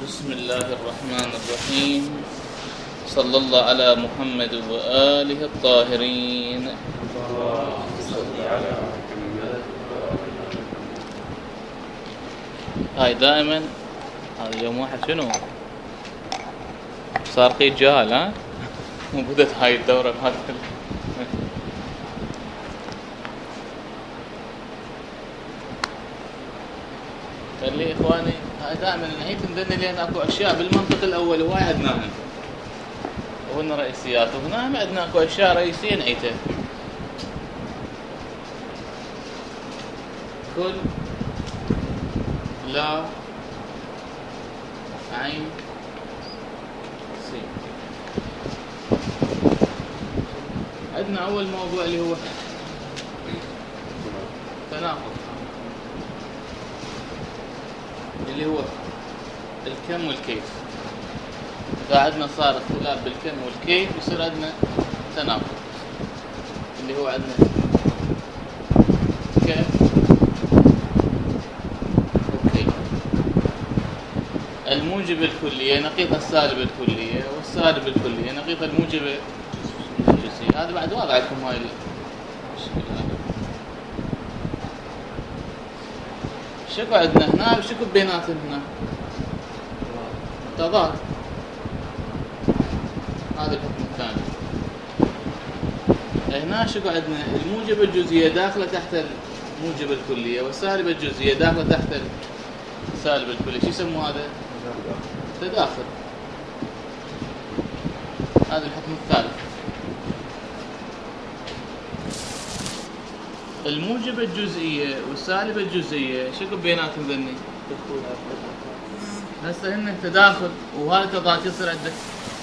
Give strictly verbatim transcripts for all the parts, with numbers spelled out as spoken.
بسم الله الرحمن الرحيم. صلى الله على محمد وآله الطاهرين. هاي دائما هذا يوم واحد شنو صار قيد جهال ها وبدت هاي الدورة بهذا قال لي اخواني هاي دائما نعيد ندني لان اكو اشياء بالمنطق الاول هواي عدناها وهن رئيسيات وهنا هم عندنا اكو اشياء رئيسيه نعيتها. كل لا عين سين. عندنا اول موضوع اللي هو تناقض اللي هو الكم والكيف. إذا عندنا صار اختلاف بالكم والكيف يصير عندنا تناقض اللي هو عندنا كم وكيف. الموجب الكلية نقيض السالب الكلية والسالب الكلية نقيض الموجب الجزئي. هذا بعد واضح لكم هاي المشكلة. شكو عندنا هنا وشكو بيناتهم هنا تضاد. هذا الحكم الثاني. هنا شكو عندنا الموجب الجزئية داخلة تحت الموجب الكلية والسالب الجزئية داخلة تحت السالب الكلية. شو يسموه هذا؟ تداخل. هذا الحكم الثالث. الموجب الجزئية والسالب الجزئية شكو بيناتهم ذني؟ هسه هن تداخل وهذا تضاد يصير عندك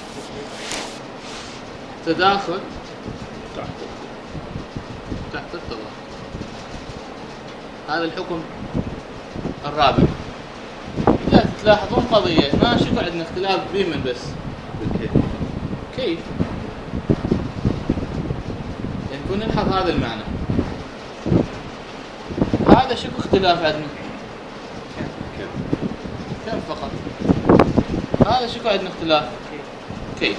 تداخل تحت التضاد. هذا الحكم الرابع. لا تلاحظون قضية هنا شكو عندنا اختلاف بمن بس؟ بالكيف. كيف؟ يعني كنا نلحظ هذا المعنى. هذا شكو اختلاف عندنا؟ كم فقط. هذا شكو عندنا اختلاف؟ كيف.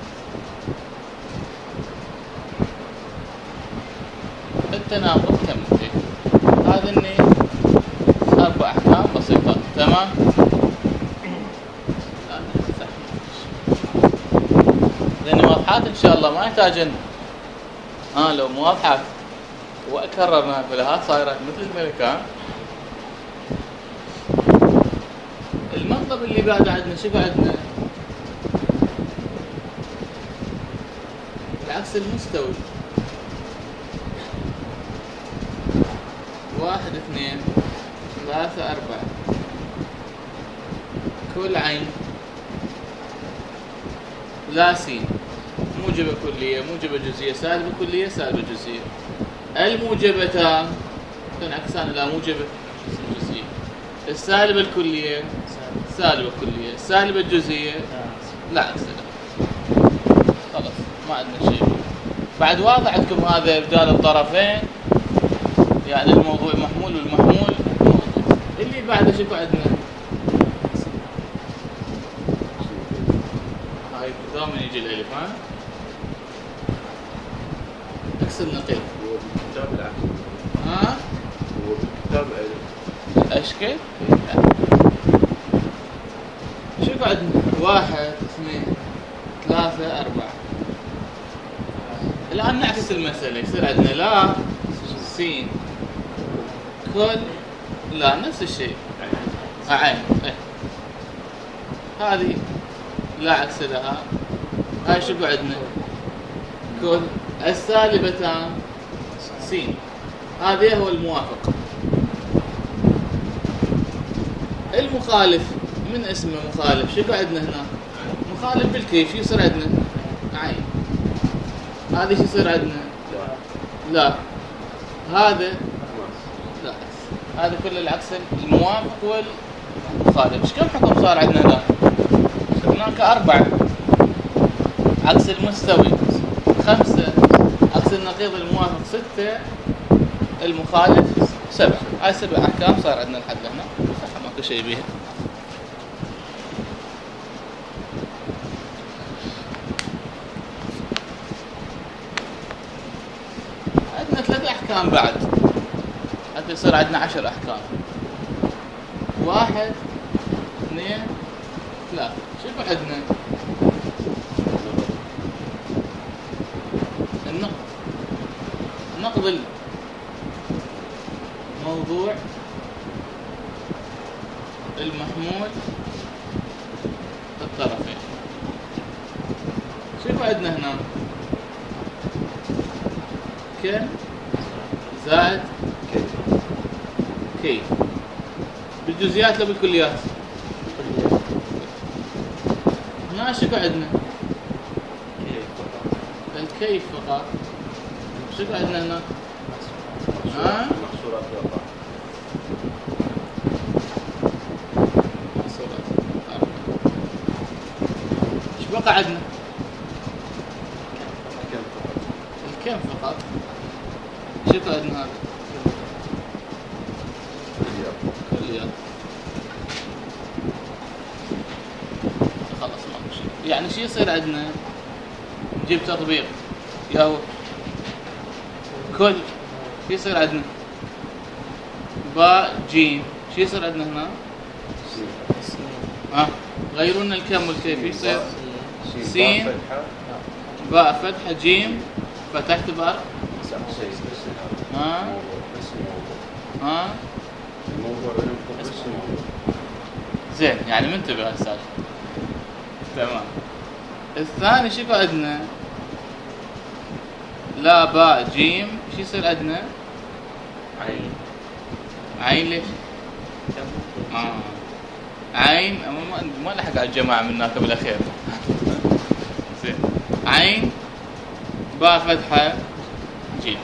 التناقض كم كيف. هذا اني اربع احكام بسيطة. تمام. لان واضحات ان شاء الله ما يحتاج ان ها لو مو واضحات واكررنا فلها صايره مثل الملكان. المطلب اللي بعد عندنا شو عندنا؟ العكس المستوي. واحد اثنين ثلاثة أربعة. كل عين لا سين. موجبة كلية موجبة جزئية سالبة كلية سالبة جزئية. الموجبتان تنعكسان إلى موجبة جزئية. السالبة الكلية سالبة كلية. السالبة الجزئية لا عكس خلاص ما عندنا شيء. بعد واضح عندكم هذا رجال الطرفين يعني الموضوع محمول والمحمول موضوع. اللي بعده شوفو عندنا هاي دائما يجي الالف ها عكس النقيض. هو بالكتاب العكس. ها هو بالكتاب الف. اشكال شوفو عندنا واحد اثنين ثلاثة أربعة. الآن نعكس المسألة يصير عندنا لا سين كل لا نفس الشيء عين. ايه هذه لا عكس لها. هاي شوفو عندنا كل السالبتان سين. هذا هو الموافق. المخالف من اسمه مخالف شوفو عندنا هنا مخالف بالكيف شو يصير عندنا؟ عين. هذه شو يصير عندنا؟ لا. هذا لا. هذا كله العكس الموافق والمخالف. ايش كم حكم صار عندنا هنا؟ هناك أربعة. عكس المستوي خمسة. عكس النقيض الموافق ستة. المخالف سبعة. هاي سبع أحكام صار عندنا لحد هنا. صح ماكو شيء بيها. احكام بعد حتى يصير عندنا عشر احكام. واحد اثنين ثلاثة. شوفوا عندنا النقد، نقد الموضوع المحمول الطرفين. شوفوا عندنا هنا ك زائد كي بالجزئيات لو بالكليات. هنا شوفوا عندنا الكيف فقط. شوفوا عندنا هنا ها محصورات الأربعة. ايش بقى عندنا؟ كم فقط؟ الكم فقط. شوفوا عندنا هذا كليات. كليات. خلاص ما شيء. يعني شو يصير عندنا؟ نجيب تطبيق يا هو كل شو يصير عندنا؟ باء جيم. شو يصير عندنا هنا؟ ها غيروا لنا الكم والكيف. يصير سين فتحة. باء فتحة جيم فتحت بار. ها ها الموضوع بينهم بس الموضوع. زين يعني منتبه هالسالفة. تمام. الثاني شوفوا عندنا لا باء جيم. شو يصير عندنا؟ عين. عين ليش؟ آه. عين ما ما لحق على الجماعة منا قبل الأخير. زين عين باء فتحة جيم.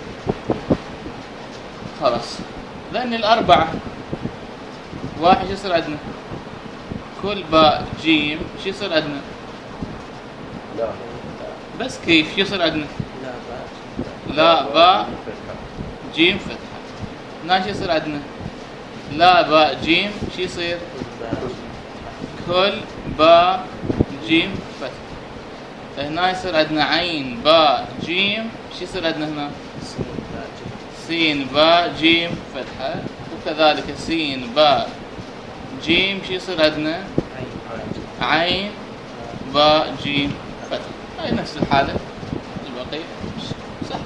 خلاص لأن الأربعة واحد شو يصير عندنا؟ كل باء جيم. شو يصير عندنا؟ لا بس كيف شو يصير عندنا؟ لا باء لا باء فتحة. جيم فتحة. هنا شو يصير عندنا؟ لا باء جيم. شو يصير؟ كل باء جيم فتحة. هنا يصير عندنا عين باء جيم. شو يصير عندنا هنا؟ سين باء جيم فتحة. وكذلك سين باء جيم. شو يصير عندنا؟ عين باء جيم فتحة. هاي نفس الحالة البقية سهل.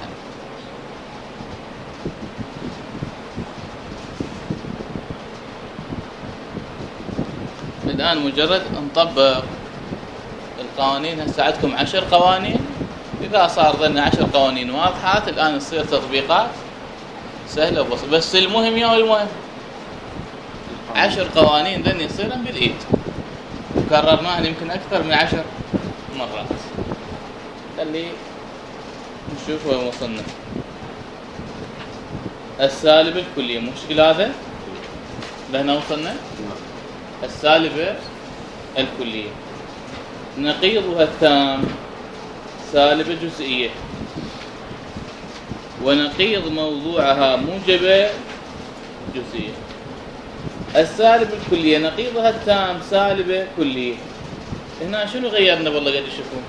الآن مجرد نطبق القوانين. هسه عندكم عشر قوانين. إذا صار ضمن عشر قوانين واضحات الآن تصير تطبيقات سهلة وبسيطة. بس المهم يا المهم عشر قوانين ذن يصيرن بالإيد. وكررناهن يمكن أكثر من عشر مرات. خلي نشوف وين وصلنا. السالبة الكلية مشكل هذا لهنا وصلنا. السالبة الكلية نقيضها التام سالبة جزئية، ونقيض موضوعها موجبة جزئية. السالبة الكلية نقيضها التام سالبة كلية. هنا شنو غيرنا والله قاعد تشوفون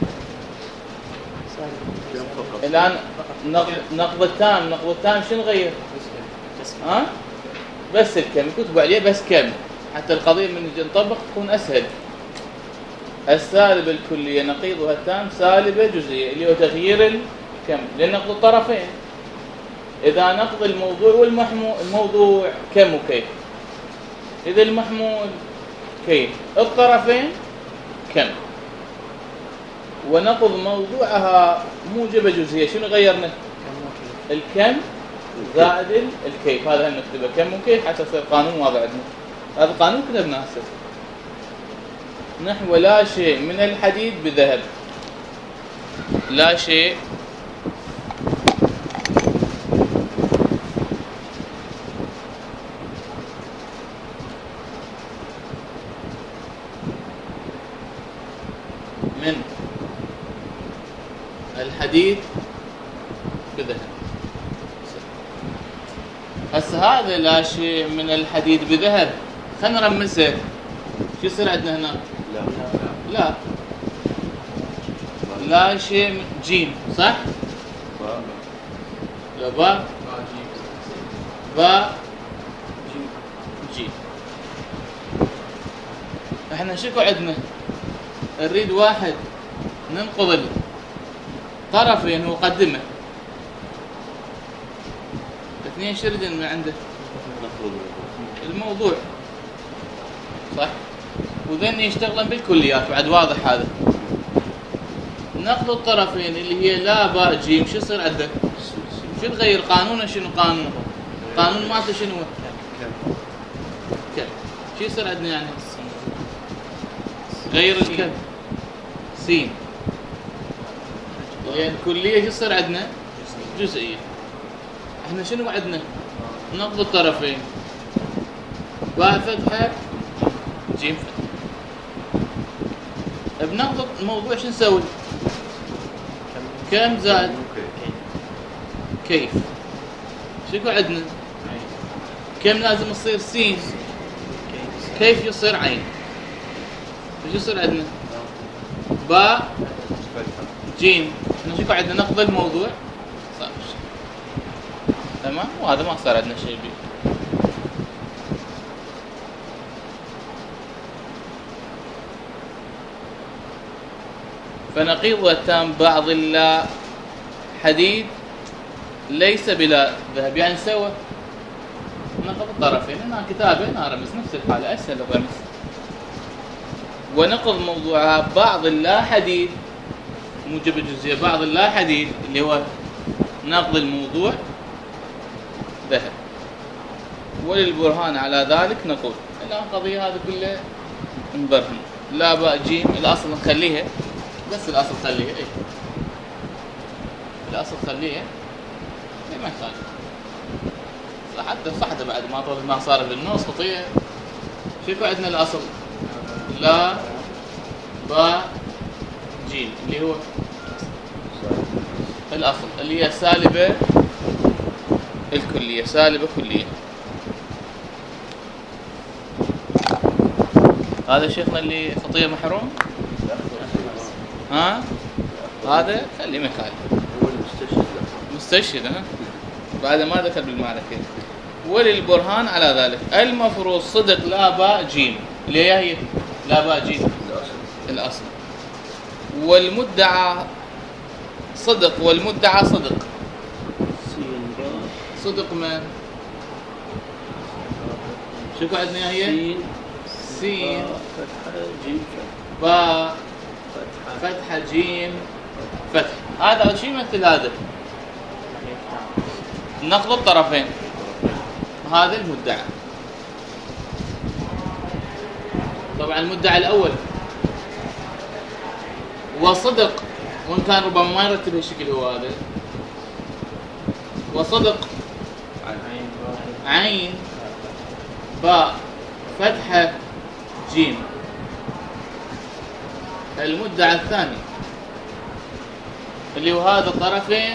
كم فقط؟ الآن؟ نقض نقض التام. نقض التام شنو غير؟ ها بس الكم يكتبوا عليه بس كم حتى القضية من نجي نطبق تكون أسهل. السالبة الكلية نقيضها التام سالبة جزئية اللي هو تغيير الكم لنقض الطرفين. إذا نقض الموضوع والمحمول الموضوع كم وكيف. إذا المحمول كيف الطرفين كم. ونقض موضوعها موجبة جزئية. شنو غيرنا؟ الكم زائد الكيف. هذا هم نكتبه كم وكيف حتى يصير قانون واضح عندنا. هذا قانون كتبناه هسه. نحو لا شيء من الحديد بذهب. لا شيء من الحديد بذهب. هسه هذا لا شيء من الحديد بذهب خلينا نرمزه. شو يصير عندنا هنا؟ لا لا لا شيء من جيم صح؟ باء. لا باء باء جيم. احنا شكو عندنا؟ نريد واحد ننقض الطرفين ونقدمه. اثنين شرد من عنده الموضوع صح، وذن يشتغلن بالكليات بعد واضح هذا. نقض الطرفين اللي هي لا باء جيم شو يصير عنده؟ شو نغير قانونه؟ شنو قانون؟ قانون مالته شنو؟ كم. شو يصير عندنا يعني؟ غير الكم سين، لان كليه شو يصير عندنا؟ جزئيه. احنا شنو عندنا؟ نقض الطرفين باء فتحه جيم فتحه. بنقض الموضوع شو نسوي؟ كم زائد كيف. شكو عندنا؟ كم لازم تصير سين، كيف يصير عين. ايش يصير عندنا؟ باء جيم. احنا شكو عندنا؟ نقض الموضوع صار تمام، وهذا ما صار عندنا شيء بيه. فنقيض التام بعض اللا حديد ليس بلا ذهب، يعني سوى نقض الطرفين. هنا كتابه هنا رمز نفس الحاله، اسهل الرمز. ونقض موضوعها بعض اللا حديد موجب الجزئيه، بعض اللا حديد اللي هو نقض الموضوع ذهب. وللبرهان على ذلك نقول الان القضيه هذه كلها نبرهن. لا باء جيم الاصل نخليها، بس الاصل خليها. اي الاصل خليها، اي ما يحتاج صح. حتى صحته بعد ما طول ما صار بالنص خطيه. شوفوا عندنا الاصل لا باء جيم اللي هو الاصل اللي هي سالبه الكليه، سالبه كليه. هذا شيخنا اللي خطيه محروم. ها هذا خليه مكان هو المستشهد مستشهد. ها بعد ما ذكر بالمعركه. وللبرهان على ذلك المفروض صدق لا باء جيم اللي هي لا باء جيم الاصل، والمدعى صدق، والمدعى صدق. صدق من شوفوا عندنا هي سين فتحة جيم باء فتحة جيم فتح. هذا شيء مثل هذا نقض الطرفين. هذا المدعى. طبعا المدعى الأول وصدق، وإن كان ربما ما يرتب هالشكل هو هذا. وصدق عين باء فتحة جيم. المدعى الثاني اللي هو هذا الطرفين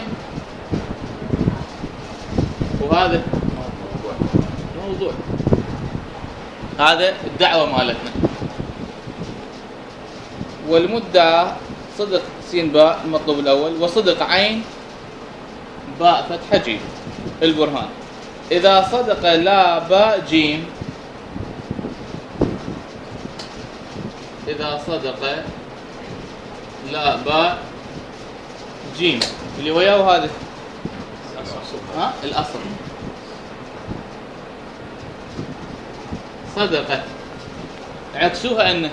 وهذا موضوع. هذا الدعوة مالتنا. والمدعى صدق سين باء المطلوب الأول، وصدق عين باء فتحة جيم البرهان. إذا صدق لا باء جيم، إذا صدق لا باء جيم اللي وياه هذا ها الأصل صدقت عكسوها أنه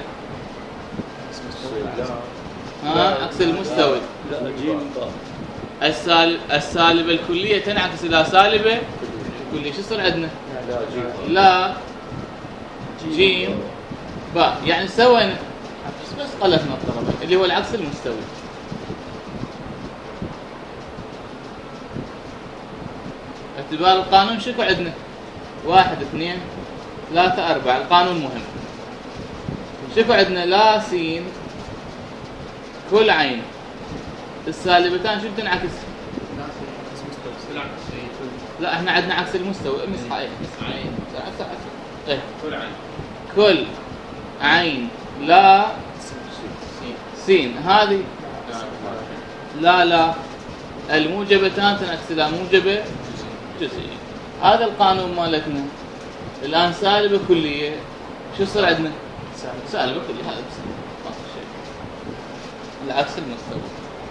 ها عكس المستوي. لا جيم باء. السالب السالبة الكلية تنعكس إلى سالبة الكلية. شو يصير عندنا؟ لا جيم باء، يعني سوينا بس قلتنا الطرفين اللي هو العكس المستوي. اعتبار القانون شكو عندنا؟ واحد اثنين ثلاثة أربعة. القانون مهم. شكو عندنا؟ لا سين كل عين السالبتان شو بتنعكس؟ لا احنا عندنا عكس المستوى. مسحة ايه مسحة عين ايه كل عين كل عين لا سين. هذه لا لا الموجبتان تنعكس الى موجبة جزئية. هذا القانون مالتنا الان سالبه كليه، شو يصير عندنا؟ سالبه كليه، هذا بس ما في شيء. العكس المستوي.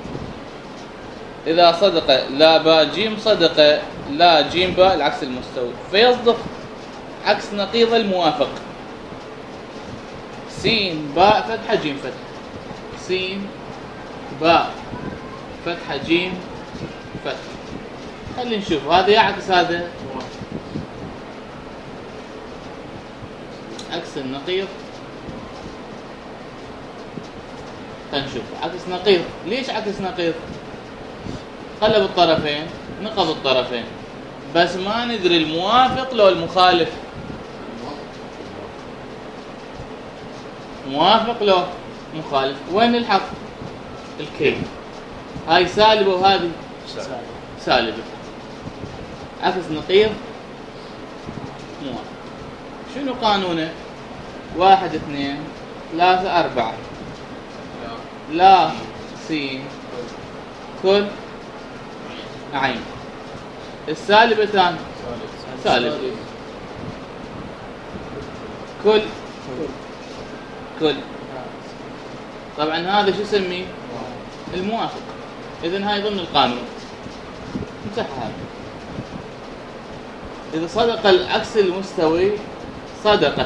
اذا صدق لا باء جيم صدق لا جيم باء العكس المستوي، فيصدق عكس نقيض الموافق. س باء فتحه جيم فتحه، س باء فتحه جيم فتحه. خلينا نشوف هذا يعكس هذا، عكس النقيض. خلينا نشوف عكس نقيض. ليش عكس نقيض؟ قلب الطرفين، نقض الطرفين، بس ما ندري الموافق لو المخالف. موافق لو مخالف. وين الحق؟ الكي. هاي سالبه وهذه سالبه. عكس نقيض موافق. شنو قانونه؟ واحد اثنين ثلاثة أربعة. لا سين كل عين. السالبتان سالب كل كل. طبعا هذا شو اسميه؟ الموافق. اذا هاي ضمن القانون، امسح هذا. اذا صدق العكس المستوي صدق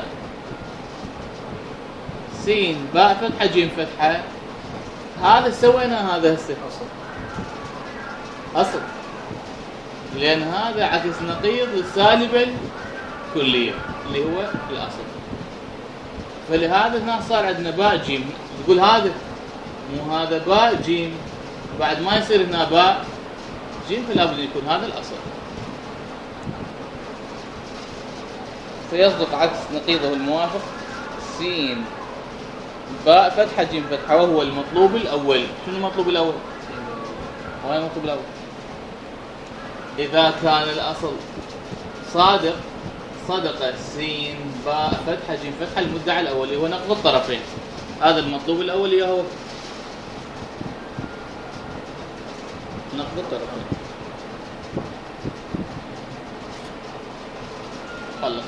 س باء فتحه جيم فتحه، هذا سوينا هذا هسه اصل، لان هذا عكس نقيض السالبه الكليه اللي هو الاصل. فلهذا هنا صار عندنا باء جيم. تقول هذا مو هذا باء جيم، بعد ما يصير هنا باء جيم، فلا بد يكون هذا الاصل. فيصدق عكس نقيضه الموافق س باء فتحه جيم فتحه، وهو المطلوب الاول. شنو المطلوب الاول؟ هو المطلوب الاول اذا كان الاصل صادق صدق س باء فتحه جيم فتحه المدعى الاول اللي هو نقض الطرفين. هذا المطلوب الاول اللي هو نقض الطرفين. خلصنا.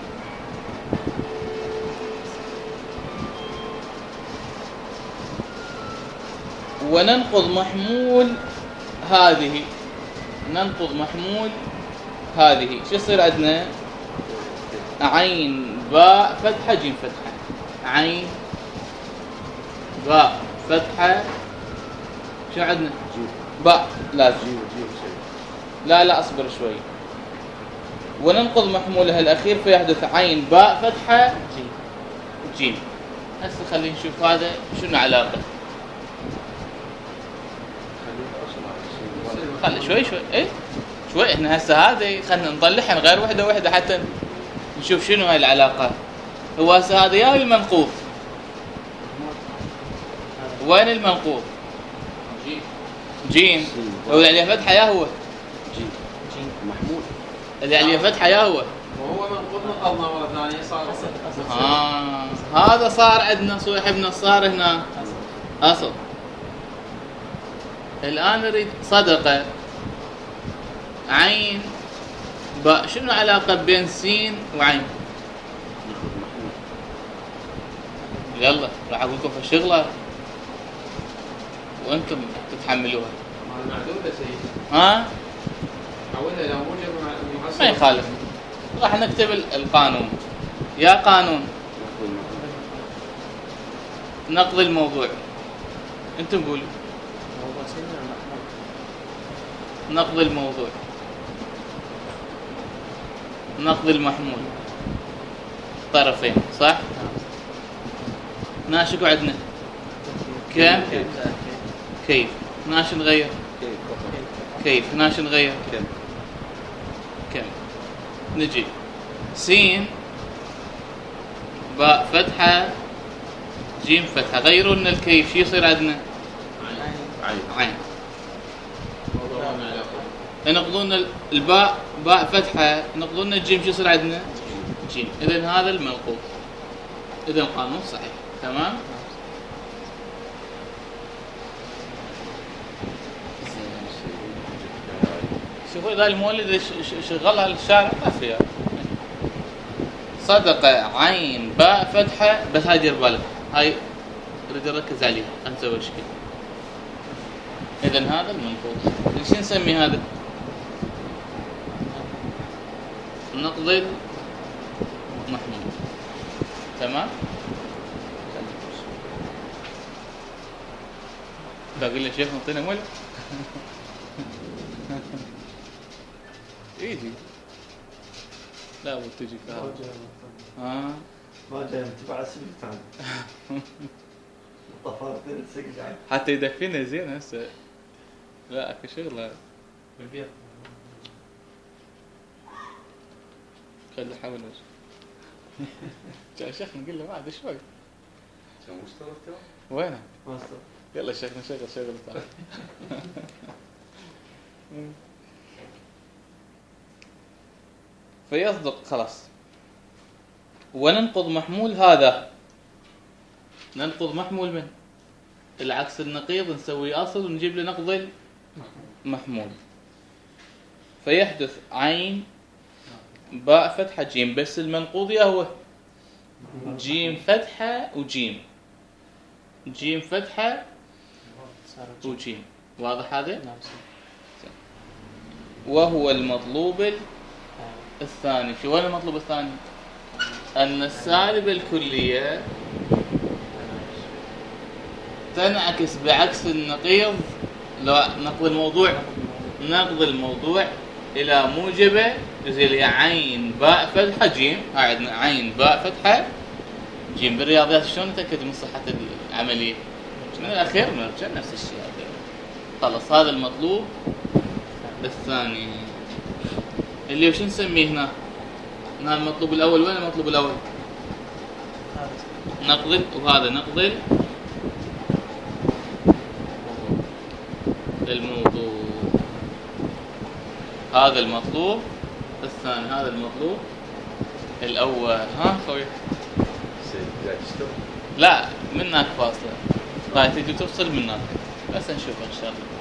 وننقض محمول هذه، ننقض محمول هذه. شو يصير عندنا؟ عين باء فتحه جيم فتحه، عين باء فتحه. شو عندنا؟ باء لازم جيم جيم شيء. لا لا اصبر شوي. وننقض محمولها الاخير فيحدث عين باء فتحه جيم جيم. هسه خلينا نشوف هذا شنو علاقه. خلي شوي شوي ايه شوي. احنا هسه هذا خلينا نطلعها غير وحده وحده حتى نشوف شنو هاي العلاقه. هو هسه هذا يا المنقوض. وين المنقوض؟ جيم جيم. هو اللي عليه فتحه يا هو جيم جيم محمول اللي عليه فتحه يا هو. وهو منقوض نقضنا مره ثانيه صار اصل. اه هذا صار عندنا صاحبنا صار هنا اصل. الان نريد صدقه عين باء. شنو علاقه بين س وعين؟ يلا راح اقول لكم في الشغله وانتم تتحملوها. ما معدوده سيدي. ها حولنا الى موجب محصل. ما يخالف. راح نكتب القانون. يا قانون نقض الموضوع. انتم قولوا نقض الموضوع. نقض المحمول طرفين صح؟ ناشكو عندنا كم؟ كيف؟ ناش نغير كيف؟ ناش نغير كم كم؟ نجي سين باء فتحة جيم فتحة. غيروا لنا الكيف. شو يصير عندنا؟ عين عين. موضوع ما علاقه. نقضون الباء باء فتحة، نقضون الجيم. شو يصير عندنا؟ جيم. إذن هذا المنقوض. إذن القانون صحيح. تمام؟ شوفوا إذا المولد شغلها الشارع ما فيها. صدق عين باء فتحة، بس هاي دير بالك، هاي أريد أركز عليها، خلينا نسوي شكل. إذن هذا المنقوص، شو نسمي هذا؟ نقض المحمول. تمام؟ باقي لي شيخ نعطينا مول؟ ايجي لا بد تجي كهرباء. ها ما جاي تبع السبيل طفرتين سقع حتى يدفينا زين هسه. لا اكو شغله بالبيت. خلي حاول جاء شيخ نقول له بعد شوي. شو مشترك وينه؟ ما استوى. يلا شيخ نشغل شغل تعال. فيصدق خلاص. وننقض محمول هذا. ننقض محمول من العكس النقيض، نسوي اصل ونجيب له نقض المحمول. فيحدث عين باء فتحة جيم، بس المنقوض يا هو جيم فتحة وجيم، جيم فتحة وجيم. واضح هذا؟ وهو المطلوب الثاني. شو هو المطلوب الثاني؟ أن السالبة الكلية تنعكس بعكس النقيض. لا نقض الموضوع، نقض الموضوع إلى موجبة زي عين باء فتحة جيم. هاي عندنا عين باء فتحة جيم. بالرياضيات شلون نتأكد من صحة العملية؟ من الأخير نرجع نفس الشيء هذا. خلاص هذا المطلوب الثاني اللي وش نسميه هنا؟ هنا المطلوب الأول. وين المطلوب الأول؟ نقض، وهذا نقض الموضوع. هذا المطلوب الثاني، هذا المطلوب الأول. ها خوي؟ لا منك فاصلة، راح تيجي تفصل منك، بس نشوف إن شاء الله.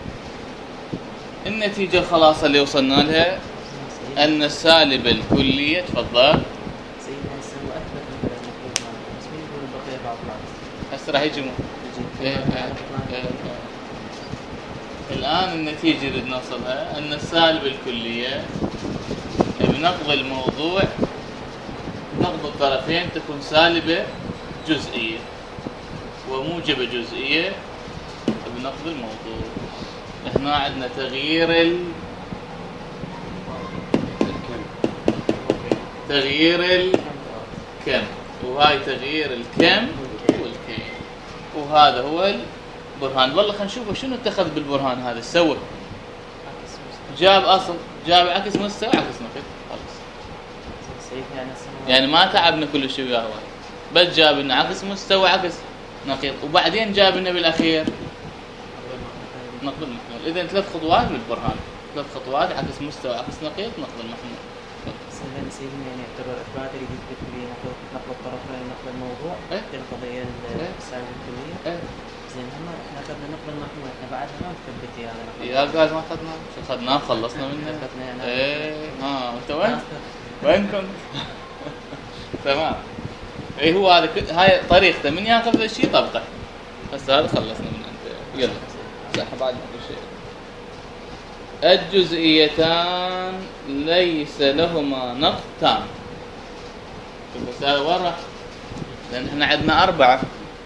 النتيجة خلاص اللي وصلنا لها أن السالبة الكلية. تفضل. سيدنا هسه هو أثبت مثلا المفروض معنا، بس مين يقول البقية بعض بعض؟ هسه راح يجي مو إيه إيه إيه. الآن النتيجة اللي نوصلها أن السالبة الكلية بنقض الموضوع، نقض الطرفين تكون سالبة جزئية وموجبة جزئية بنقض الموضوع. هنا عندنا تغيير ال تغيير الكم، وهاي تغيير الكم والكي، وهذا هو البرهان. والله خلينا نشوف شنو اتخذ بالبرهان هذا. سوى جاب اصل، جاب عكس مستوى، عكس نقيض. خلاص يعني ما تعبنا كل شيء وياه، بس جاب لنا عكس مستوى عكس نقيض، وبعدين جاب لنا بالاخير نقض المحمول. اذا ثلاث خطوات بالبرهان، ثلاث خطوات عكس مستوى عكس نقيض نقض المحمول. سيدنا سيدنا يعني يعتبر اثبات اللي يثبت لي نقض نقض الطرفين نقض الموضوع إيه؟ في القضيه السالبه الكليه. ايه زين هم احنا اخذنا نقض المحمول، احنا بعدها ما نثبت هذا نقض. يا قال ما اخذناه، شو اخذناه خلصنا منه. ثبتنا يعني. ايه ها انت وين؟ وين كنت؟ تمام. اي هو هذا ك... هاي طريقته من ياخذ ذا الشيء طبقه. هسه هذا خلصنا من عنده. يلا صح بعد شيء. الجزئيتان ليس لهما نقض تام. بس هذا وين راح؟ لان احنا عندنا اربعه.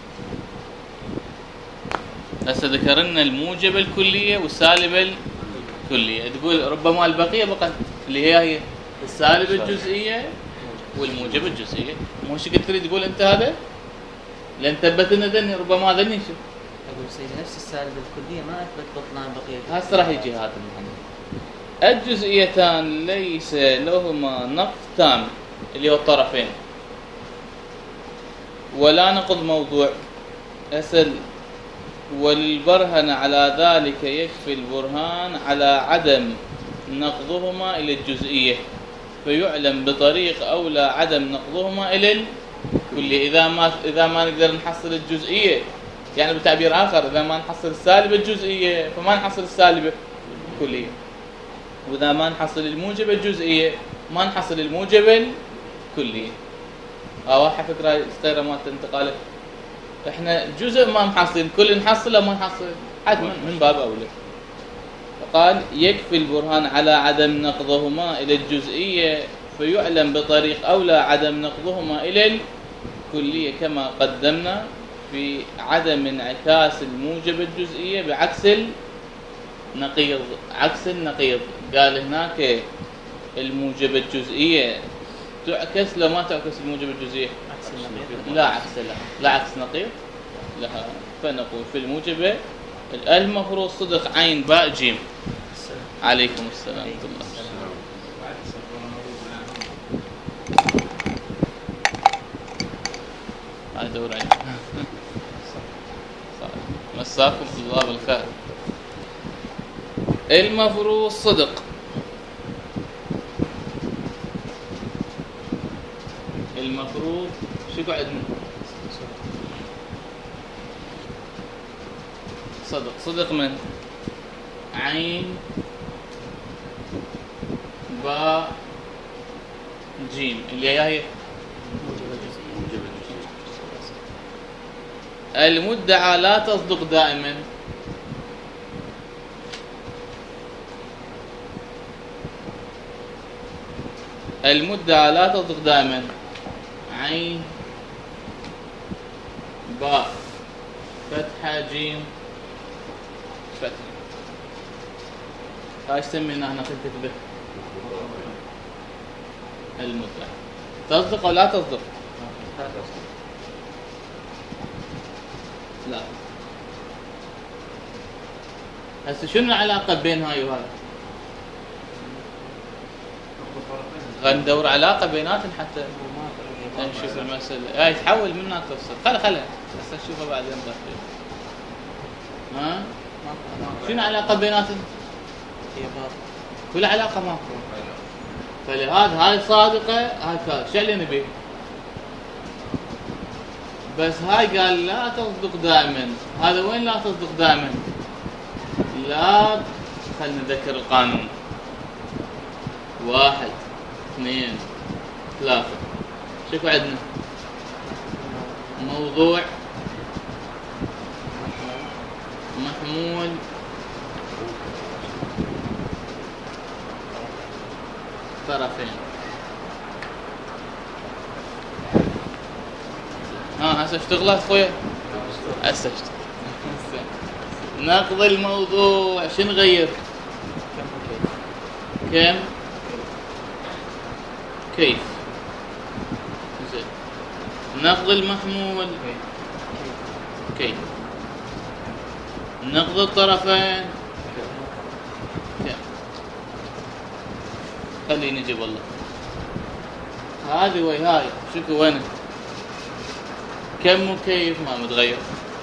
هسه ذكر لنا الموجبه الكليه والسالبه الكليه. تقول ربما البقيه بقى اللي هي هي السالبه الجزئيه والموجبه الجزئيه. مو ايش قلت تريد تقول انت هذا؟ لان ثبت لنا ذني ربما ذني شو؟ اقول سيدي نفس السالبه الكليه ما اثبت بطلان بقيه. هسه راح يجي هذا المهم. الجزئيتان ليس لهما نقض تام اللي هو الطرفين، ولا نقض موضوع. أسل والبرهن على ذلك يكفي البرهان على عدم نقضهما إلى الجزئية، فيعلم بطريق أولى عدم نقضهما إلى الكلية. إذا ما إذا ما نقدر نحصل الجزئية، يعني بتعبير آخر إذا ما نحصل السالبة الجزئية فما نحصل السالبة الكلية. واذا ما نحصل الموجبه الجزئيه ما نحصل الموجبه الكليه. اه واحد فكره صغيره مالت انتقاله، احنا جزء ما محصلين كل نحصله ما نحصل حتما من باب اولى. فقال يكفي البرهان على عدم نقضهما الى الجزئيه فيعلم بطريق اولى عدم نقضهما الى الكليه كما قدمنا في عدم انعكاس الموجب الجزئيه بعكس النقيض. عكس النقيض قال هناك الموجب الجزئيه تعكس لو ما تعكس الموجب الجزئيه عكس النقيض. لا عكس لا لا عكس نقيض لها. فنقول في الموجبه المفروض صدق عين باء جيم. عليكم السلام ورحمه الله. هاي دور عين. مساكم الله بالخير. المفروض صدق المفروض شو عندنا؟ صدق صدق من عين باء جيم اللي هي المدعى لا تصدق دائما. المدعى لا تصدق دائما عين باء فتحة جيم فتحة. هاي سميناها هنا كتبه المدعى. تصدق او لا تصدق؟ لا. هسه شنو العلاقة بين هاي وهاي؟ ندور علاقة بيناتهم حتى نشوف المسألة. هاي تحول من هناك تفصل. خلا خلا هسه نشوفها بعدين بس. ها؟ شنو علاقة بيناتهم؟ هي باب. كل علاقة ماكو. فلهذا هاي صادقة هاي كاذبة. شو اللي نبي؟ بس هاي قال لا تصدق دائما. هذا وين لا تصدق دائما؟ لا خلينا نذكر القانون. واحد اثنين ثلاثة. شوفوا عندنا موضوع محمول طرفين. ها هسه اشتغلت اخويا هسه اشتغل. نقض الموضوع شو نغير؟ كم كيف. زين نقض المحمول كيف. نقض الطرفين كم. خليني نجيب والله هذه ويا هاي شوفوا وين كم وكيف ما متغير.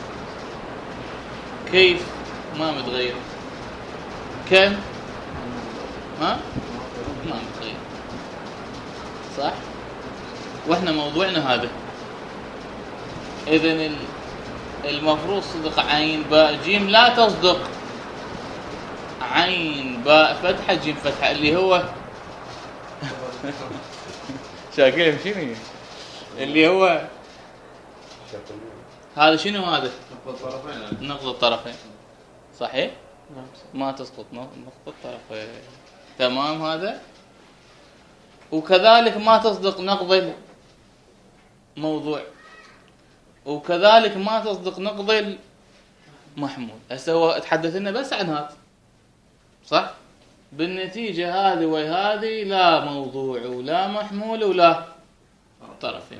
كيف ما متغير. كم ها ما متغير. صح. واحنا موضوعنا هذا. اذن المفروض صدق عين باء جيم لا تصدق عين باء فتحة جيم فتحة اللي هو شاكل يمشيني اللي هو هذا شنو هذا؟ نقض الطرفين. نقض الطرفين. صحيح؟ نعم. ما تسقط نقض الطرفين. تمام هذا. وكذلك ما تصدق نقض الموضوع. وكذلك ما تصدق نقض المحمول. هسه هو تحدث لنا بس عن هذا. صح؟ بالنتيجة هذه وهذه لا موضوع ولا محمول ولا طرفين.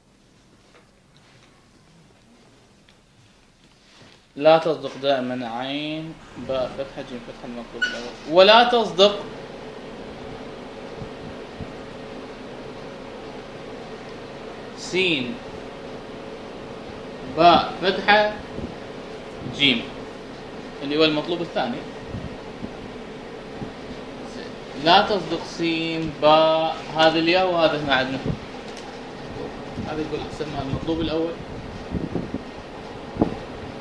لا تصدق دائما عين باء فتحة جيم فتحة المطلوب الأول. ولا تصدق سين باء فتحة جيم اللي هو المطلوب الثاني. لا تصدق سين باء هذا الياء وهذا هنا عندنا. هذا يقول سمى المطلوب الأول.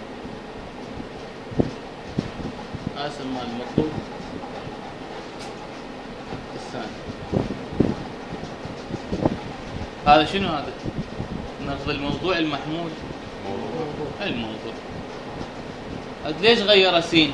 هذا سمى المطلوب هذا شنو هذا؟ نقض الموضوع المحمول. موضوع الموضوع. عاد ليش غير سين؟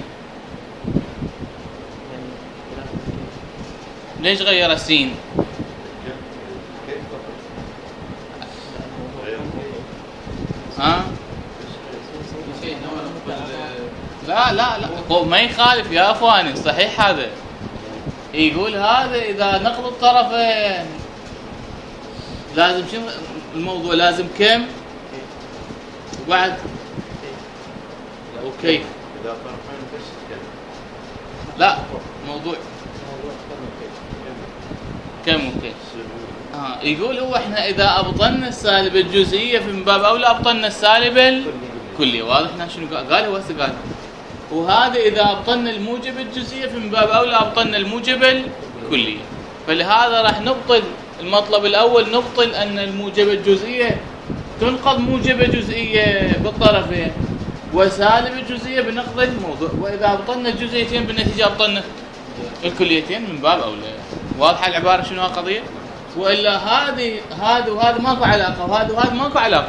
يعني خلاف الكيف. ليش غير سين؟ كيف كيف فقط؟ لا، الموضوع غير كان كيف. ها؟ شيء نوع نقبل لا لا لا هو ما يخالف يا اخواني، صحيح هذا. يقول هذا اذا نقض الطرفين لازم شنو الموضوع؟ لازم كم؟ وبعد وكيف؟ إذا طرفين بس كيف. لا موضوع موضوع أكثر من كيف. كم وكيف. آه يقول هو احنا اذا ابطلنا السالب الجزئيه في من باب اولى ابطلنا السالب الكلي. واضح هنا شنو قال؟ قال هو هسه قال وهذا اذا ابطلنا الموجب الجزئيه في من باب اولى ابطلنا الموجب الكلي. فلهذا راح نبطل المطلب الاول، نبطل ان الموجب الجزئيه تنقض موجبه جزئيه بالطرفين وسالب الجزئيه بنقض الموضوع، واذا ابطلنا الجزئيتين بالنتيجه ابطلنا الكليتين من باب اولى. واضحه العباره شنو القضيه؟ والا هذه هذا وهذا ماكو علاقه وهذا وهذا ماكو علاقه.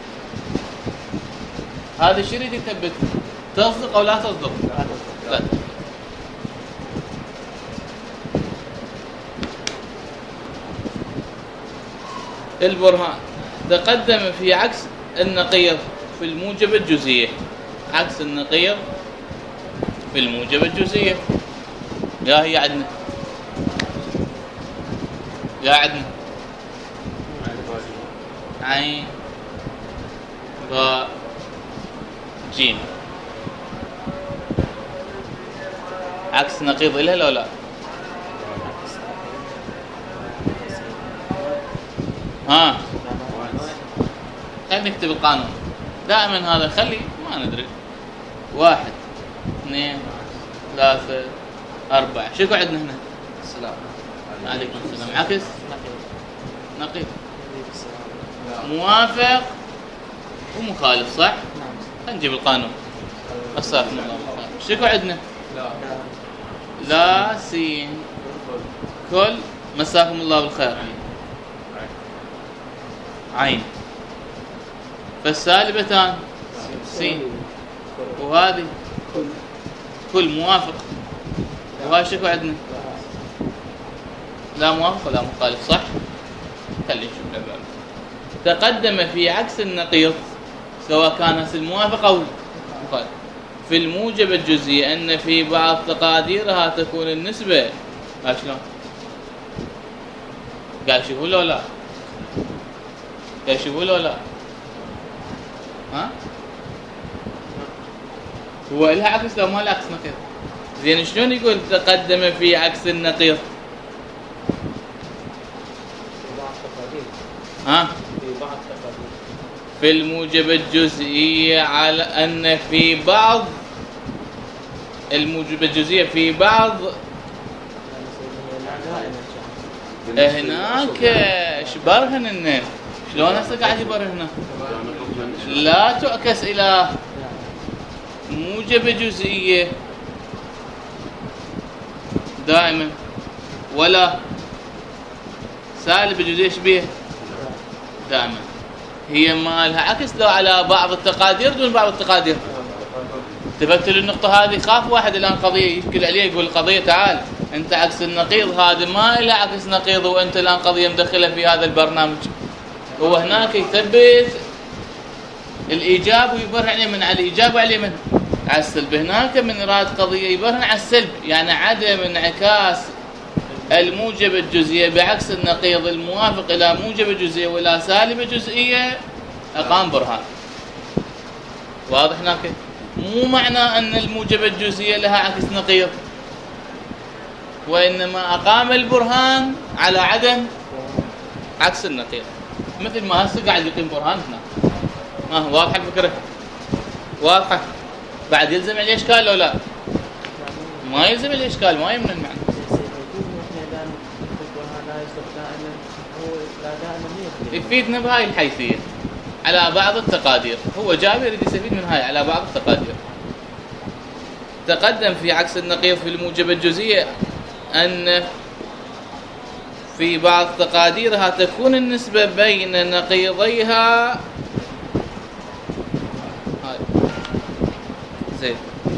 هذا الشيء يريد يثبت. تصدق او لا تصدق؟ لا. البرهان تقدم في عكس النقيض في الموجب الجزئيه. عكس النقيض في الموجب الجزئيه. يا هي عندنا يا عندنا عين باء جيم. عكس نقيض إلها لو لا؟ ها خلينا نكتب القانون دائما. هذا خلي ما ندري. واحد اثنين ثلاثة أربعة. شو عندنا هنا؟ السلام. عليكم السلام. عكس نقيض. نقيض يزيد السلام. موافق ومخالف صح؟ نعم. خلينا نجيب القانون. أستغفر الله. شو عندنا؟ لا لا سين كل مساكم الله بالخير عين. فالسالبتان سين وهذه كل موافق. وهاي شكو عندنا؟ لا موافق ولا مخالف صح؟ خلينا نشوف العبارة. تقدم في عكس النقيض سواء كان الموافق أو مخالف في الموجب الجزئي أن في بعض تقاديرها تكون النسبة. ها شلون؟ قال شوفوا له لا؟ قال شوفوا له لا؟ ها؟ هو إلها عكس لو ما لها عكس نقيض. زين شلون يقول تقدم في عكس النقيض؟ في بعض التقادير. ها؟ في بعض التقادير. في الموجب الجزئي على أن في بعض الموجب الجزئية في بعض هناك ايش برهن النين؟ شلون هسه قاعد يبرهن؟ لا تعكس الى موجب جزئيه دائما ولا سالب جزئيه ايش بيه؟ دائما. هي ما لها عكس لو على بعض التقادير دون بعض التقادير. انتبهت للنقطه هذه. خاف واحد الان قضيه يشكل عليه يقول القضيه تعال انت عكس النقيض، هذا ما له عكس نقيض وانت الان قضيه مدخله في هذا البرنامج. هو هناك يثبت الايجاب ويبرهن عليه من على الايجاب وعليه من على السلب. هناك من اراد قضيه يبرهن على السلب، يعني عدم انعكاس الموجب الجزئيه بعكس النقيض الموافق الى موجب الجزئيه ولا سالب جزئيه اقام برهان. واضح هناك؟ مو معنى ان الموجب الجزئيه لها عكس نقيض، وانما اقام البرهان على عدم عكس النقيض، مثل ما هسه قاعد يقيم برهان هنا. ها واضحه الفكره؟ واضحه؟ بعد يلزم الاشكال لو لا؟ ما يلزم الاشكال، ما يمنع المعنى. يفيدنا بهاي الحيثيه على بعض التقادير. هو جابر يريد يستفيد من هاي على بعض التقادير. تقدم في عكس النقيض في الموجب الجزئيه ان في بعض تقاديرها تكون النسبة بين نقيضيها هاي. زين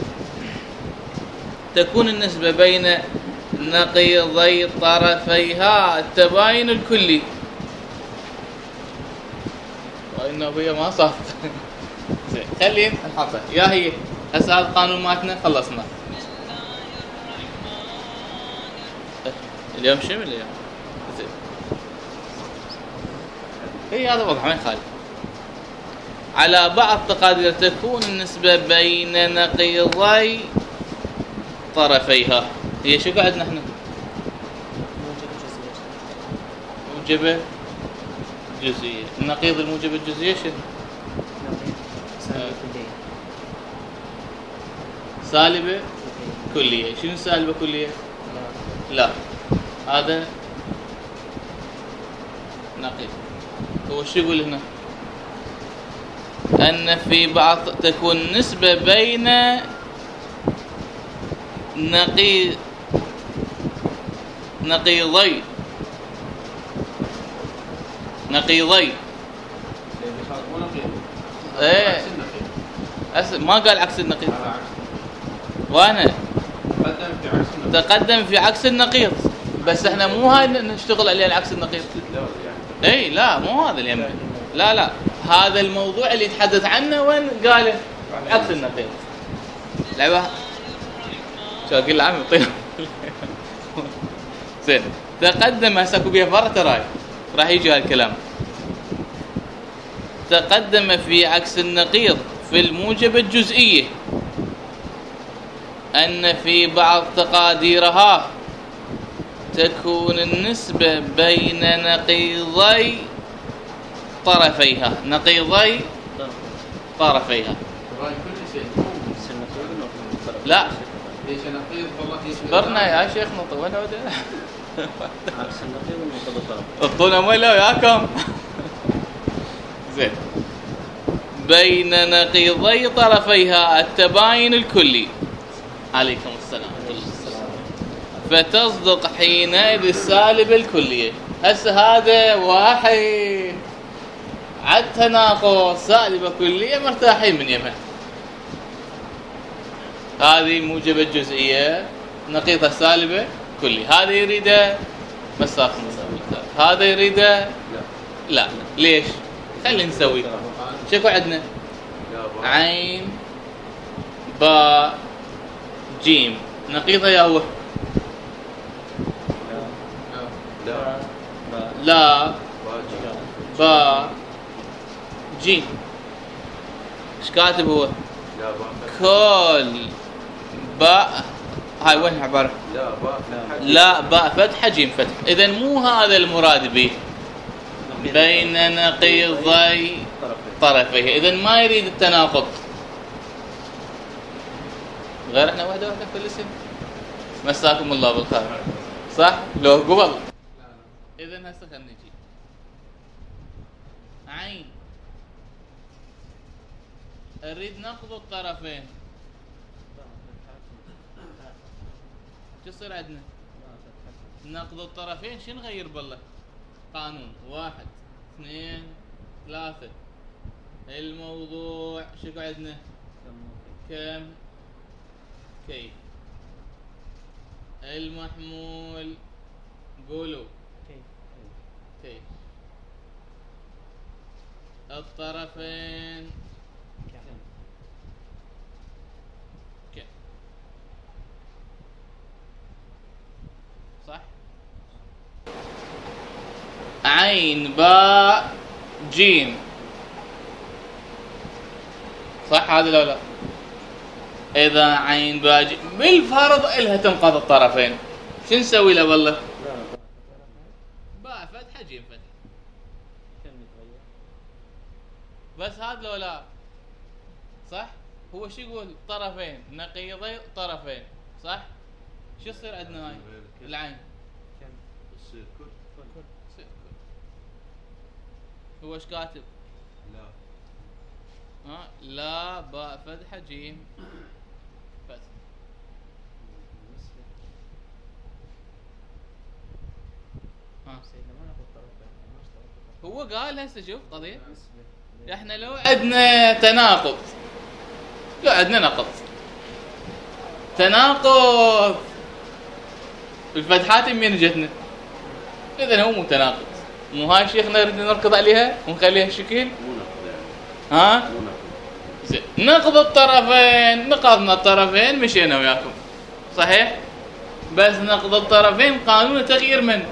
تكون النسبة بين نقيضي طرفيها التباين الكلي. وإنه هي ما صارت. زين خلينا نحطها يا هي هسه هذا القانون مالتنا خلصنا. اليوم شنو اليوم؟ زين هي هذا وضع ما يخالف. على بعض تقادير تكون النسبة بين نقيضي طرفيها. هي شو قعدنا احنا؟ موجبة جزئية. النقيض الموجبة الجزئية شنو؟ سالبة كلية. شنو سالبة كلية؟ لا هذا نقيض. هو شو يقول هنا؟ أن في بعض تكون نسبة بين نقيض نقيضي نقيضي ايه ما قال عكس النقيض. وانا تقدم في عكس النقيض بس احنا مو هاي نشتغل عليه العكس النقيض. اي لا مو هذا اليمين. لا لا هذا الموضوع اللي يتحدث عنه وين قاله عكس النقيض. لعبه شو اقول له عمي طيب. زين تقدم هسه اكو بيها فرع تراي راح يجي هالكلام. تقدم في عكس النقيض في الموجبة الجزئية أن في بعض تقاديرها تكون النسبة بين نقيضي طرفيها. نقيضي طرفيها لا ليش نقيض والله اصبرنا يا شيخ نطي وين هذا؟ عكس النقيض ونقيض الطرف. الطولة ولا وياكم. زين بين نقيضي طرفيها التباين الكلي. عليكم السلام. فتصدق حينئذ السالبة الكلية. هسه هذا واحد عد تناقض سالبة كلية مرتاحين من يمه. هذه موجبة جزئية نقيضة سالبة كلي. هذا يريده مسافة هذا يريده لا. ليش؟ خلينا نسوي شكو عندنا عين باء جيم نقيضة يا هو لا لا باء جيم. ايش كاتب هو؟ لا باء كل باء هاي وين عبارة؟ لا باء فتحة. لا باء فتحة جيم فتحة. إذا مو هذا المراد به بين نقيضي طرفيه. إذا ما يريد التناقض. غير احنا واحدة واحدة في الاسم. مساكم الله بالخير. صح؟ لو قبل. إذا هسه خلينا نجي. عين. أريد نقض الطرفين. شو يصير عندنا؟ نقض الطرفين شو نغير بالله؟ قانون واحد اثنين ثلاثة. الموضوع شو عندنا؟ كم كيف. المحمول قولوا كيف. الطرفين كيف. صح؟ عين باء جيم. صح هذا لو لا؟ إذا عين باء جيم بالفرض إلها تنقض الطرفين شو نسوي له والله؟ باء فتحة جيم فتحة. بس هذا لو لا صح؟ هو شو يقول؟ طرفين نقيضي طرفين صح؟ شو يصير عندنا هاي؟ العين تصير كل هو ايش كاتب؟ لا ها لا باء فتحة جيم فتحة. ها. سيدنا ما ناخذ طرفين، ما اشترط. هو قال هسه شوف قضيه، احنا لو عندنا تناقض، لو عندنا نقض تناقض الفتحات من جتنا، اذا هو مو تناقض، مو هاي شيخنا نريد نركض عليها ونخليها شكل. مو نقض يعني. ها مو نقض. زين، نقض الطرفين، نقضنا الطرفين مشينا وياكم صحيح، بس نقض الطرفين قانون تغيير من؟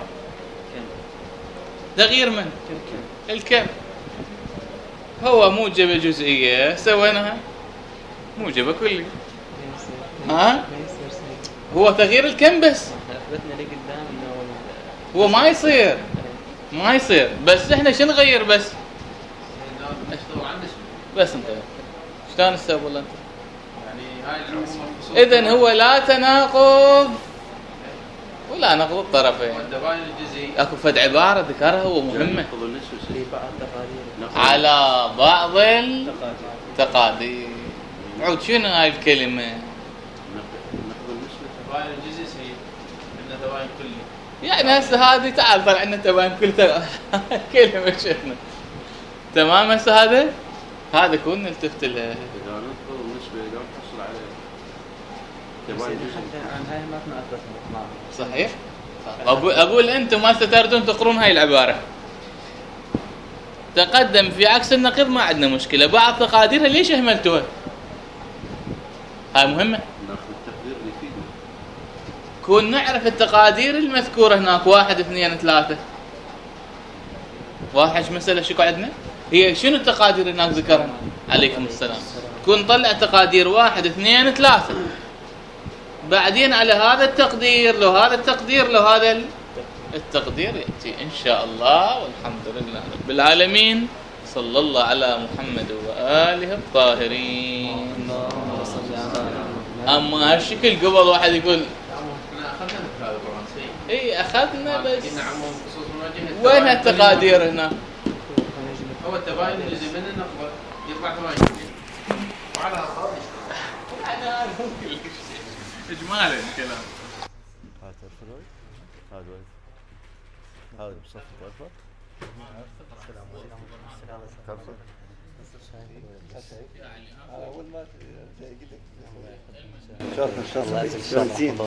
تغيير من؟ الكم. هو موجبة جزئية سويناها موجبة كلية. ها؟ ما يصير سيد. هو تغيير الكم بس، اثبتنا لي قدام انه هو ما يصير ما يصير، بس احنا شو نغير بس؟ نشتغل عن نسبة. بس انت شلون تسوي والله انت؟ يعني هاي العموم والخصوص. اذا هو لا تناقض ولا نقض الطرفين. والتباين الجزئي. اكو فد عبارة ذكرها هو يعني مهمة، نقض النسبة في سيد. بعض تقارير نقض- على بعض تقارير التقادير. عود شنو هاي الكلمة؟ نقض نقض النسبة. التباين الجزئي سيد. عندنا تباين كلي. يعني هسه هذه تعال طلع لنا تبان كل تبان كلمة شفنا تمام. هسه هذا هذا كون نلتفت لها. إذا نقض النسبة إذا نحصل على تباين سيدنا جزئي. حتى عن هاي ما كنا اثبتنا معهم. صحيح. اقول اقول انتم ما ستردون تقرون هاي العبارة. تقدم في عكس النقيض ما عندنا مشكلة، بعض تقاديرها ليش اهملتوها؟ هاي مهمة. ناخذ التقدير اللي يفيدنا. كون نعرف التقادير المذكورة هناك واحد اثنين ثلاثة. واحد مسألة شكو عندنا؟ هي شنو التقادير هناك ذكرها؟ عليكم السلام. كون طلع تقادير واحد اثنين ثلاثة، بعدين على هذا التقدير لو هذا التقدير لو هذا التقدير يأتي إن شاء الله. والحمد لله رب العالمين، صلى الله على محمد وآله الطاهرين. اللهم صل على محمد. أما هالشكل قبل واحد يقول احنا اخذنا مثل هذا الفرنسي. إي أخذنا بس قلنا عموم خصوص مواجهة. وين هالتقادير هنا؟ هو التباين الجزئي من النقضة يطلع تباين جزئي. وعلى هذا إجمالا الكلام. هذا الفلوي. هذا هذا بصف الغرفة. اول ما جاي قلت لك شوف ان شاء الله